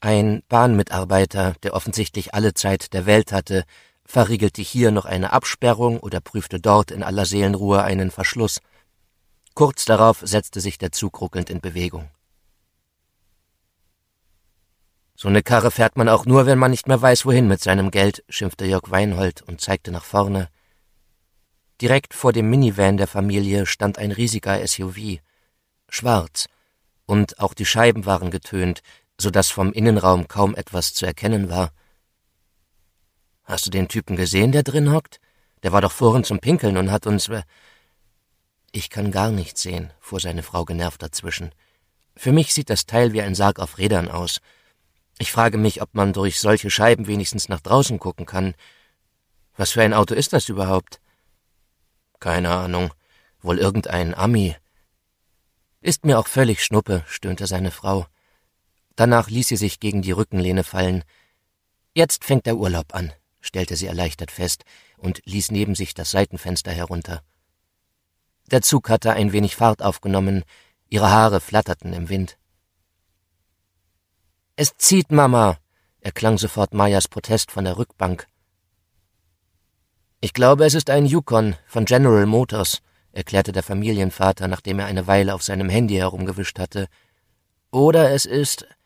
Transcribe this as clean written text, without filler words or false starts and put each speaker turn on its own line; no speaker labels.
Ein Bahnmitarbeiter, der offensichtlich alle Zeit der Welt hatte, verriegelte hier noch eine Absperrung oder prüfte dort in aller Seelenruhe einen Verschluss. Kurz darauf setzte sich der Zug ruckelnd in Bewegung. »So eine Karre fährt man auch nur, wenn man nicht mehr weiß, wohin mit seinem Geld«, schimpfte Jörg Weinhold und zeigte nach vorne. Direkt vor dem Minivan der Familie stand ein riesiger SUV, schwarz, und auch die Scheiben waren getönt, so dass vom Innenraum kaum etwas zu erkennen war. »Hast du den Typen gesehen, der drin hockt? Der war doch vorhin zum Pinkeln und hat uns...« »Ich kann gar nichts sehen«, fuhr seine Frau genervt dazwischen. »Für mich sieht das Teil wie ein Sarg auf Rädern aus. Ich frage mich, ob man durch solche Scheiben wenigstens nach draußen gucken kann. Was für ein Auto ist das überhaupt?« »Keine Ahnung. Wohl irgendein Ami.« »Ist mir auch völlig Schnuppe«, stöhnte seine Frau. Danach ließ sie sich gegen die Rückenlehne fallen. »Jetzt fängt der Urlaub an«, stellte sie erleichtert fest und ließ neben sich das Seitenfenster herunter. Der Zug hatte ein wenig Fahrt aufgenommen, ihre Haare flatterten im Wind. »Es zieht, Mama«, erklang sofort Mayas Protest von der Rückbank. »Ich glaube, es ist ein Yukon von General Motors«, erklärte der Familienvater, nachdem er eine Weile auf seinem Handy herumgewischt hatte. »Oder es ist...«